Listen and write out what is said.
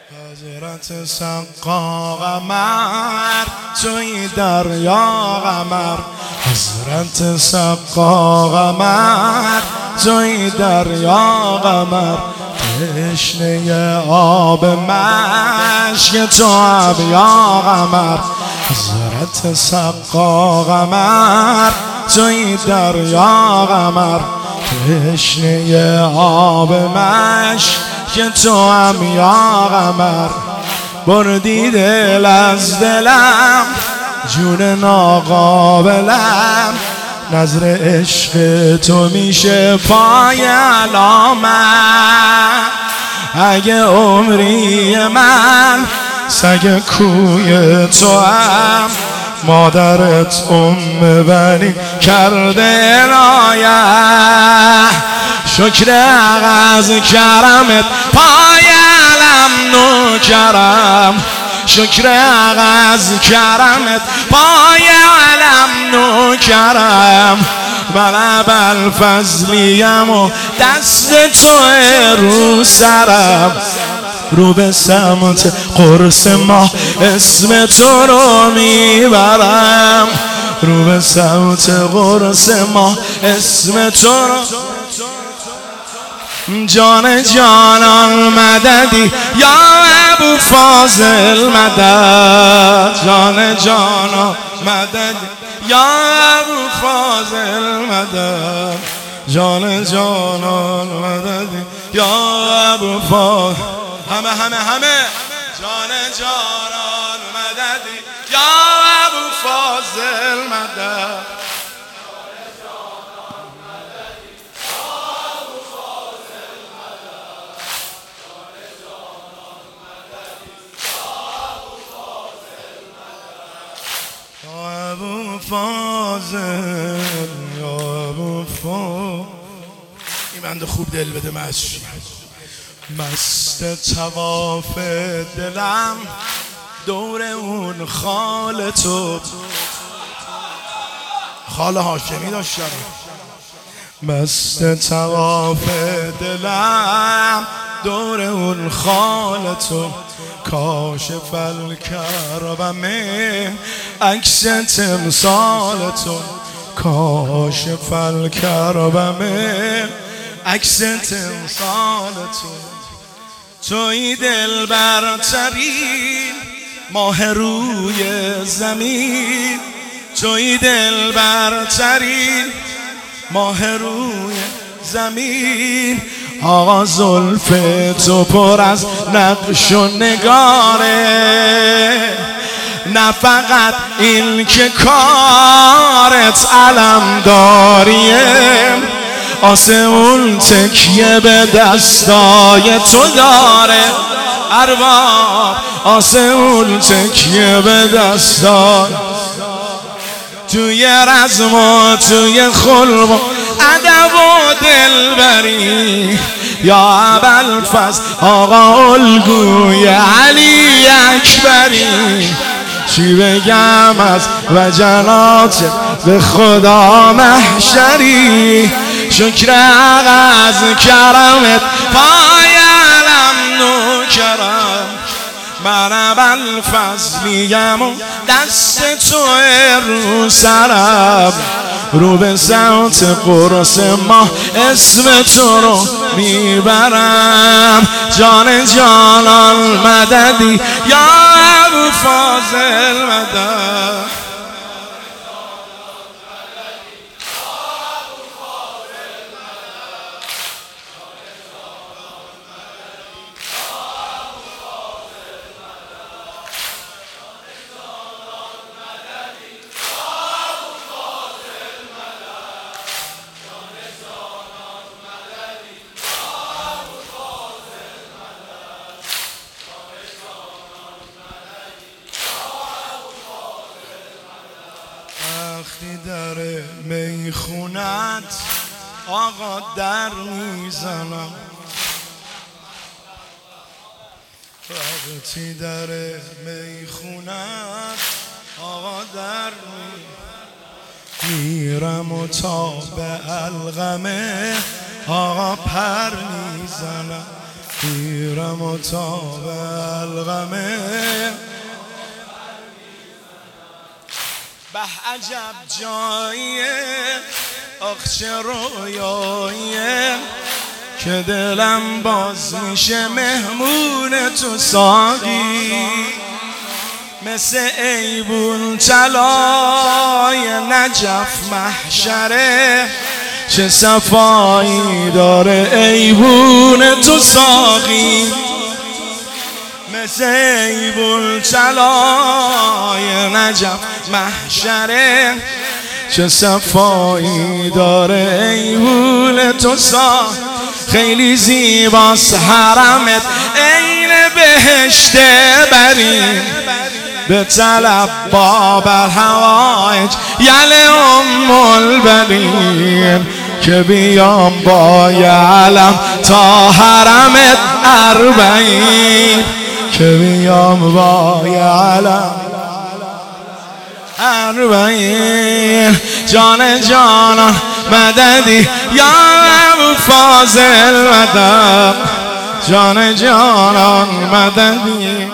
حضرت سقا قمر توی دریا قمر، حضرت سقا قمر توی دریا قمر، تشنه آب مشک تو هم یا قمر، حضرت سقا قمر توی دریا قمر، تشنه آب مشک تو هم یا قمر، بردی دل از دلم جون ناقابلم، نظر عشق تو میشه پای علامت، اگه عمری من سگ کوی تو هم، مادرت بنی کرده عنایت، شکر از کرمت پای علم نوکرم، شکر از کرمت پای علم نوکرم، من ابوالفضلیم و دست تو رو سرم، رو به سمت قرص ماه اسم تو رو میبرم، رو به سمت قرص ماه اسم تو رو، جان جانان مددی یا ابو فاضل مدد، جان جانان مددی یا ابو فاضل مدد، جان جانان مددی یا ابو فاضل، همه جان جانان مددی یا ابو فاضل مدد، ابو فاضل یا ابو فاضل. این بنده خوب دل بده مشی، مست طواف دلم دور اون خال تو، خال هاشمی داشتم، مست طواف دلم دور اون خال تو، کاشف الکربمه عکس تمثال تو، کاشف الکربمه عکس تمثال تو، توی دل برترین ماه روی زمین، توی دل برترین ماه روی زمین، آقا زلف تو پر از نقش و نگاره، نه فقط این که کارت علمداریه، آسمون تکیه به دستای تو داره، ارباب آسمون تکیه به دستای، توی رزم و توی خلق و ادب و دلبری، یا ابوالفضل آقا الگوی علی اکبری، چی بگم از وجنات به خدا محشری، شکر از کرمت پای علم نوکرم، من ابوالفضلیم و دست تو رو سرم، رو به سمت قرص ماه اسم تو رو میبرم، جان جانان مددی یا ابو فاضل مدد، وقتی در میخونت آقا در میزنم، وقتی در میخونت آقا در میرم و تا به القمه آقا پر میزنم، میرم و تا بلغمه به عجب جاییه آخ چه رویاییه که دلم باز میشه مهمون تو ساقی مثل ایبون طلای نجف محشره چه صفایی داره ایبون تو ساقی مثل ایبون طلای نجف محشره چه صفایی داره ایبون تو ساقی خیلی زیباست حرمت عین بهشت بریم به طلب باب الحوائج یل البنین که بیام با یعلم تا حرمت 40 که بیام با یعلم 40 جان جانان مددی یا فاضل مدد جان جانان مددی